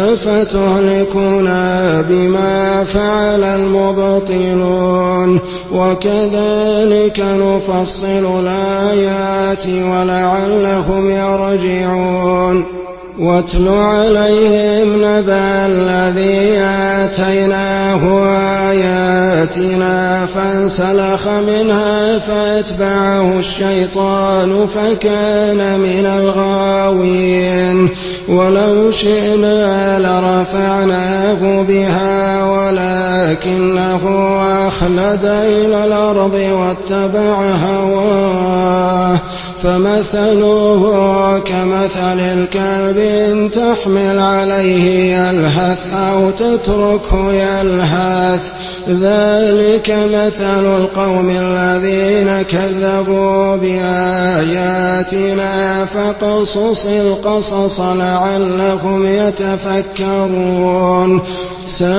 أفتهلكنا بما فعل المبطلون. وكذلك نفصل الآيات ولعلهم يرجعون. واتل عليهم نبأ الذي آتيناه آياتنا فانسلخ منها فأتبعه الشيطان فكان من الغاوين. ولو شئنا لرفعناه بها ولكنه أخلد إلى الأرض واتبع هواه فمثله كمثل الكلب إن تحمل عليه يلهث أو تتركه يلهث ذلك مثل القوم الذين كذبوا بآياتنا فقصص القصص لعلهم يتفكرون. ساء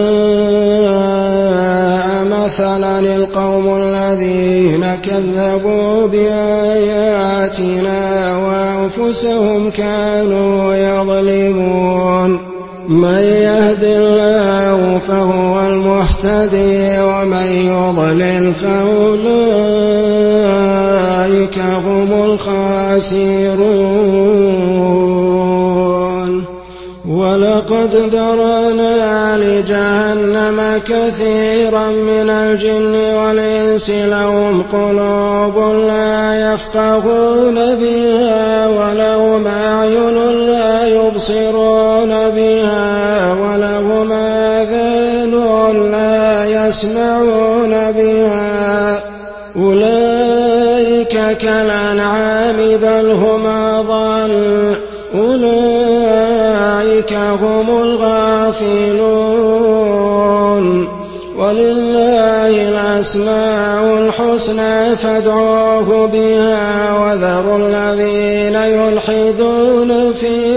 مثلا القوم الذين كذبوا بآياتنا وأنفسهم كانوا يظلمون. من يهد الله فهو المهتدي ومن يضلل فأولئك هم الخاسرون ولقد ذرأنا لجهنم كثيرا من الجن والإنس لهم قلوب لا يفقهون بها ولهم أعين لا يبصرون بها ولهم آذان لا يسمعون بها أولئك كالأنعام بل هم أضل أولئك هم الغافلون ولله الأسماء الحسنى فادعوه بها وذروا الذين يلحدون في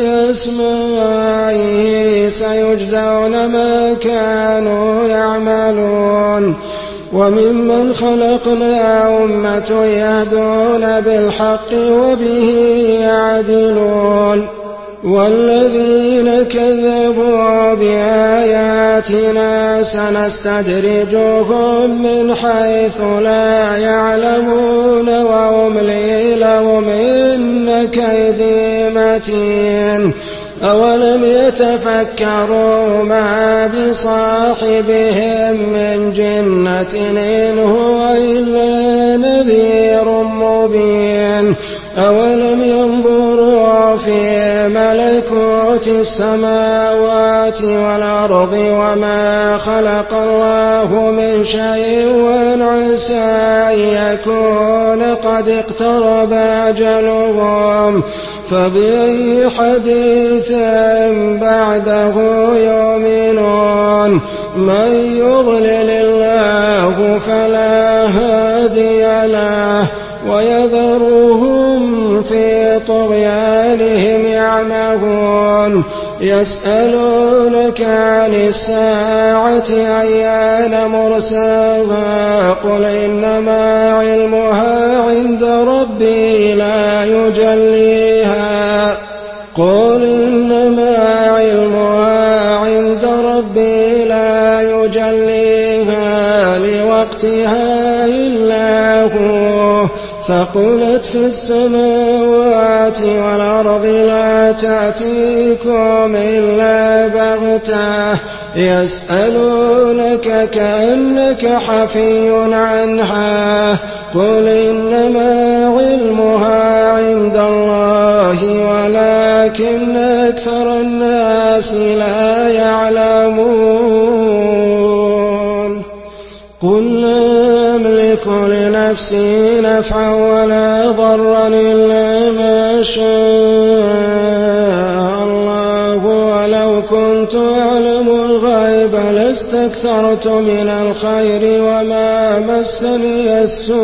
أسمائه سيجزون ما كانوا يعملون وممن خلقنا أمة يهدون بالحق وبه يعدلون والذين كذبوا بآياتنا سنستدرجهم من حيث لا يعلمون وأملي لهم إن كيدي متين أولم يتفكروا ما بصاحبهم من جنة إن هو إلا نذير مبين أولم ينظروا في ملكوت السماوات والأرض وما خلق الله من شيء وعسى أن يكون قد اقترب أجلهم فبأي حديث بعده يؤمنون من يضلل الله فلا هادي له ويذرهم في طغيانهم يعمهون يسألونك عن الساعة أيان مرساها قل إنما علمها عند ربي لا يجليها لوقتها إلا هو ثقلت في السماوات والأرض لا تأتيكم إلا بغتة يسألونك كأنك حفي عنها قل إنما علمها عند الله ولكن أكثر الناس لا يعلمون قل لا أملك لنفسي نفعا ولا ضرا إلا ما شاء الله ولو كنت أعلم الغيب لاستكثرت من الخير وما مسني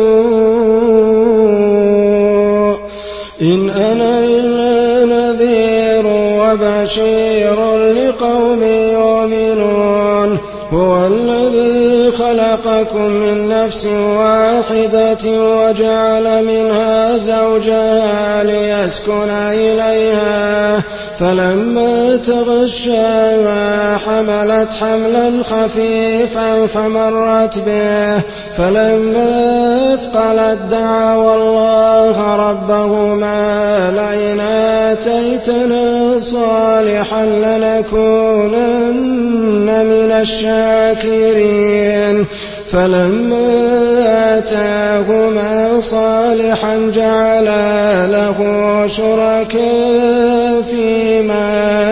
السوء إن أنا إلا نذير وبشير لقوم يؤمنون هو الذي خلقكم من نفس واحدة وجعل منها زوجها ليسكن إليها فلما تغشاها حملت حملا خفيفا فمرت به فلما أثقلت دعوا الله ربهما لئن آتيتنا صالحا لنكونن من الشاكرين فلما آتاهما صالحا جعلا له شركاء فيما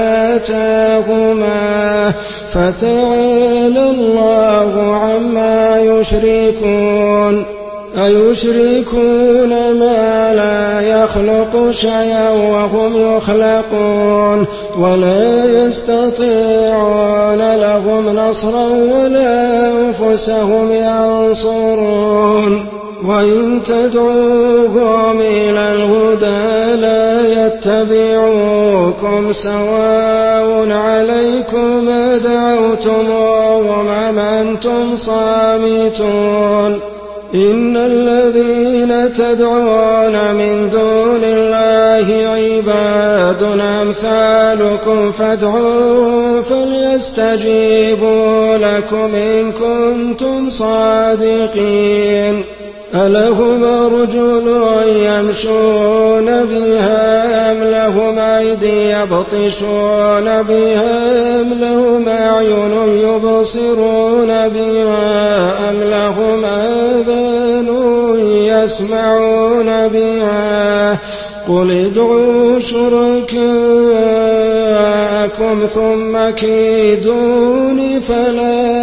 آتاهما فتعالى الله عما يشركون أيشركون ما لا يخلق شيئا وهم يخلقون ولا يستطيعون لهم نصرا ولا أنفسهم ينصرون وإن تدعوهم إلى الهدى لا يتبعوكم سواء عليكم أدعوتموهم أم أنتم صامتون إن الذين تدعون من دون الله عباد أمثالكم فادعوهم فليستجيبوا لكم إن كنتم صادقين ألهم أرجل يمشون بها أم لهم أيدي يبطشون بها أم لهم أعين يبصرون بها أم لهم آذان يسمعون بها قل ادعوا شركاءكم ثم كيدون فلا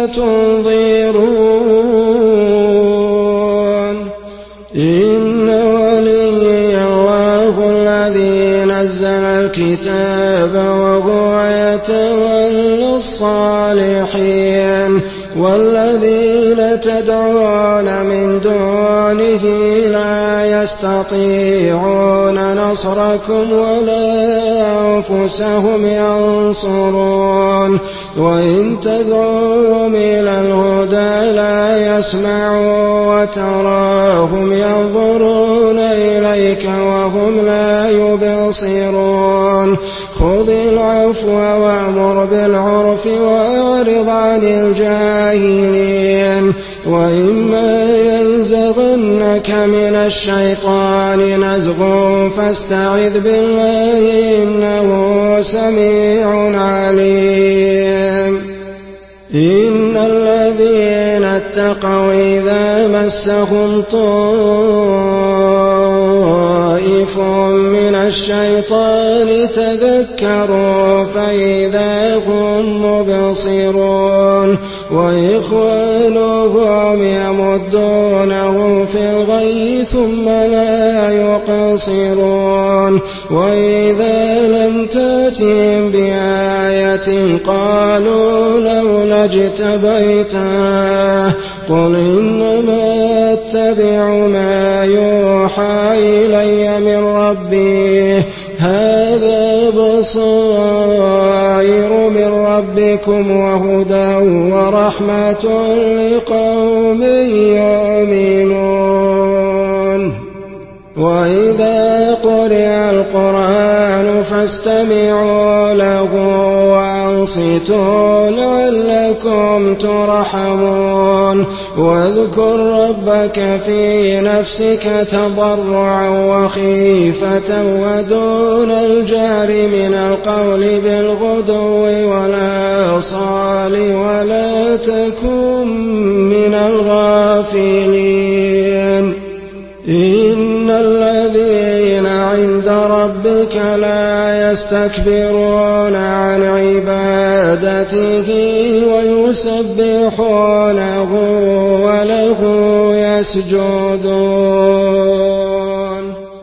تنظرون إن ولي الله الذي نزل الكتاب وهو يتولى الصالحين والذين تدعون من دونه لا يستطيعون نصركم ولا أنفسهم ينصرون وإن تدعوهم إلى الهدى لا يسمعوا وتراهم ينظرون إليك وهم لا يبصرون خذ العفو وأمر بالعرف وأعرض عن الجاهلين وإما ينزغنك من الشيطان نزغ فاستعذ بالله إنه سميع عليم إن الذين اتقوا إذا مسهم طائف من الشيطان تذكروا فإذا هم مبصرون وإخوانهم يمدونه في الغي ثم لا يقصرون وإذا لم تأتهم بآية قالوا لولا اجتبيتها قل إنما أتبع ما يوحى إلي من ربي هذا بصائر من ربكم وهدى ورحمة لقوم يؤمنون وإذا قرئ القرآن فاستمعوا له وأنصتوا لعلكم ترحمون واذكر ربك في نفسك تضرعا وخيفة ودون الجهر من القول بالغدو والآصال ولا تكن من الغافلين إن الذين عند ربك لا يستكبرون عن عبادته ويسبحونه وله يسجدون